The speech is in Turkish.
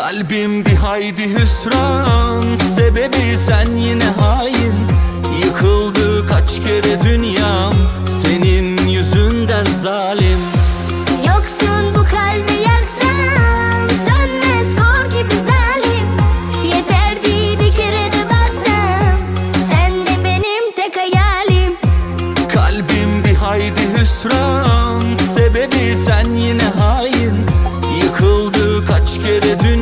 Kalbim bir haydi hüsran, sebebi sen yine hain. Yıkıldı kaç kere dünyam, senin yüzünden zalim. Yoksun bu kalbi yaksam, sönmez kor gibi zalim. Yeterdi bir kere de baksam, sen de benim tek hayalim. Kalbim bir haydi hüsran, sebebi sen yine hain. Yıkıldı kaç kere dünyam,